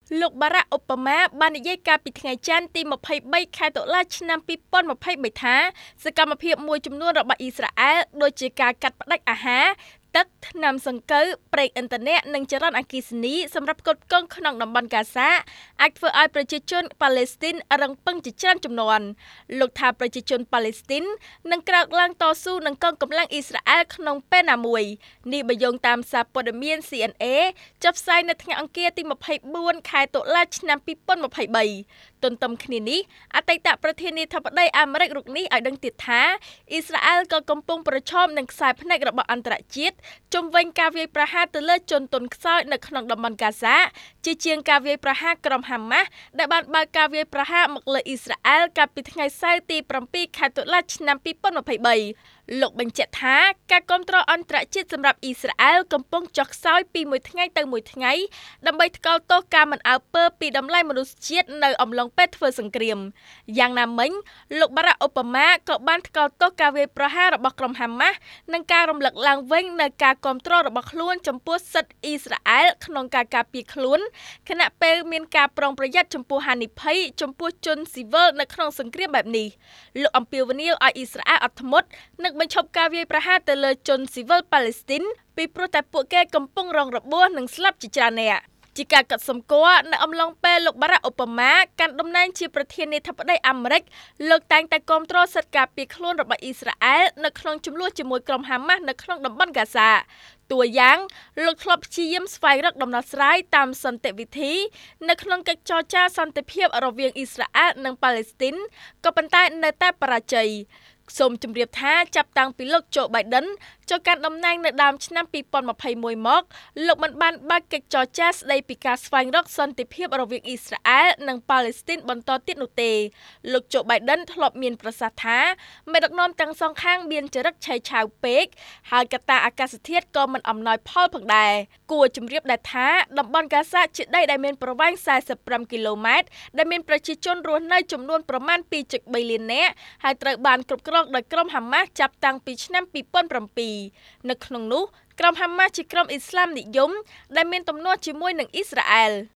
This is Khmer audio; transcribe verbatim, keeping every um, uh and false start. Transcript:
លោកបារ៉ាក់ អូបាម៉ាបាននិយាយកាលពីថ្ងៃច័ន្ទទីម្ភៃបីខែតុលាឆ្នាំពីរពាន់ម្ភៃបីថាសកម្មភាពមួយចំនួនរបស់អ៊ីស្រាអែលដូចជាការកាត់ផ្តាច់អាហារទឹកថ្នាំសង្កូវប្រេងឥន្ធនៈនិងចរន្តអគ្គិសនីសម្រាប់ផ្គត់ផ្គង់ក្នុងតំបន់កាហ្សាអាចធ្វើឲ្យប្រជាជនប៉ាឡេស្ទីនរងពឹងជាច្រើនជំនាន់លោកថាប្រជាជនប៉ាឡេស្ទីននឹងក្រោកឡើងតស៊ូនឹងកងកម្លាំងអ៊ីស្រាអែលក្នុងពេលណាមួយនេះបើយោងតាមសារព័ត៌មាន C N A ចុះផ្សាយនៅថ្ងៃអង្គារទីម្ភៃបួនខែតុលាឆ្នាំពីរពាន់ម្ភៃបីទន្ទឹមគ្នានេះអតីតប្រធានាធិបតីអាមេរិករូបនេះឲ្យដឹងទៀតថាអ៊ីស្រាអែលក៏កំពុងប្រឈមនឹងខ្សែភ្នែករបស់អន្តរជាតិជុំវិញការវាយប្រហារទៅលើជនទន់ខ្សោយនៅក្នុងតំបន់កាហ្សាជាជាងការវាយប្រហារក្រុមហាម៉ាស់ដែលបានបើកការវាយប្រហារមកលើអ៊ីស្រាអែលកាលពីថ្ងៃសៅរ៍ទីប្រាំពីរខែតុលាឆ្នាំពីរពាន់ម្ភៃបីលោកបញ្ជាក់ថាការគ្រប់គ្រងអន្តរជាតិសម្រាប់អ៊ីស្រាអែលកំពុងចុះខ្សោយពីមួយថ្ងៃទៅមួយថ្ងៃដើម្បីថ្កោលទោសការមិនអើពើពីតម្លៃមនុស្សជាតិនៅអំឡុងពេលធ្វើសង្គ្រាមយ៉ាងណាមិញលោកបារ៉ាក់ អូបាម៉ាក៏បានថ្កោលទោសការវាយប្រហាររបស់ក្រុមហាម៉ាស់និងការរំលឹកឡើងវិញនៅការគ្រប់គ្រងរបស់ខ្លួនចំពោះសិទ្ធិអ៊ីស្រាអែលក្នុងការការពារខ្លួនខណៈពេលមានការប្រុងប្រយ័ត្នចំពោះហានិភ័យចំពោះជនស៊ីវិលនៅក្នុងសង្គ្រាមបែបនេះលោកអំពាវនាវឲ្យអ៊ីស្រាអែលអត់ធ្មត់និងបញ្ឈប់ការវាយប្រហារទៅលើជនស៊ីវិលប៉ាឡេស្ទីនពីព្រោះតែពួកគេកំពុងរងរបួសនិងស្លាប់ជាច្រើននាក់ជាការកត់សម្គាល់នៅអំឡុងពេលលោកបារ៉ាក់ អូបាម៉ាកាន់តំណែងជាប្រធានាធិបតីអាមេរិកលោកតែងតែគាំទ្រសិទ្ធិការពារខ្លួនរបស់អ៊ីស្រាអែលនៅក្នុងជម្លោះជាមួយក្រុមហាម៉ាស់នៅក្នុងតំបន់កាហ្សាតួយ៉ាងលោកធ្លាប់ព្យាយាមស្វែងរកដំណោះស្រាយតាមសន្តិវិធីនៅក្នុងកិច្ចចរចាសន្តិភាពរវាងអ៊ីស្រាអែលនិងប៉ាឡេស្ទីនក៏ប៉ុន្តែនៅតែបរាជ័យសូមជម្រាបថាចាប់តាំងពីលោក Joe Biden ចូលកាន់តំណែងនៅដើមឆ្នាំពីរពាន់ម្ភៃមួយមកលោកមិនបានបើកកិច្ចចរចាស្ដីពីការស្វែងរកសន្តិភាពរវាងអ៊ីស្រាអែលនិងប៉ាឡេស្ទីនបន្តទៀតនោះទេលោក Joe Biden ធ្លាប់មានប្រសាសន៍ថាមេដឹកនាំទាំងសងខាងមានចរិតឆេវឆាវពេកហើយកត្តាអាកាសធាតុក៏មិនអំណោយផលផងដែរគួរជម្រាបដែរថាតំបន់កាហ្សាជាដីដែលមានប្រវែងសែសិបប្រាំគីឡូម៉ែត្រដែលមានប្រជាជនរស់នៅចំនួនប្រមាណពីរចុចបីលាននាក់ហើយត្រូវបានគ្រប់គ្រងដោយក្រុមហាម៉ាស់ចាប់តាំងពីឆ្នាំពីរពាន់ប្រាំពីរនៅក្នុងនោះក្រុមហាម៉ាស់ជាក្រុមអ៊ីស្លាមនិយមដែលមានទំនាស់ជាមួយនឹងអ៊ីស្រាអែល